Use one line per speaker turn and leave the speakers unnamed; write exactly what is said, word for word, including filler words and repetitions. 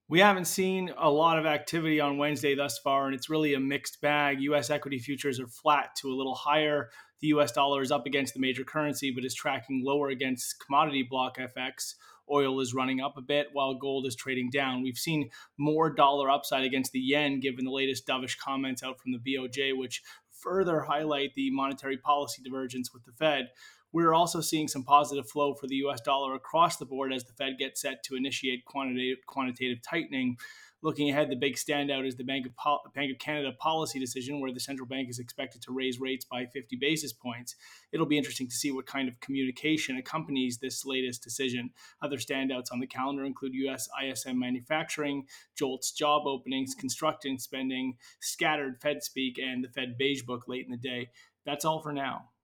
We haven't seen a lot of activity on Wednesday thus far, and it's really a mixed bag. U S equity futures are flat to a little higher. The U S dollar is up against the major currency, but is tracking lower against commodity block F X. Oil is running up a bit while gold is trading down. We've seen more dollar upside against the yen given the latest dovish comments out from the B O J, which further highlight the monetary policy divergence with the Fed. We're also seeing some positive flow for the U S dollar across the board as the Fed gets set to initiate quantitative, quantitative tightening. Looking ahead, the big standout is the Bank of, Pol- Bank of Canada policy decision, where the central bank is expected to raise rates by fifty basis points. It'll be interesting to see what kind of communication accompanies this latest decision. Other standouts on the calendar include U S I S M manufacturing, JOLTS job openings, construction spending, scattered Fed speak, and the Fed beige book late in the day. That's all for now.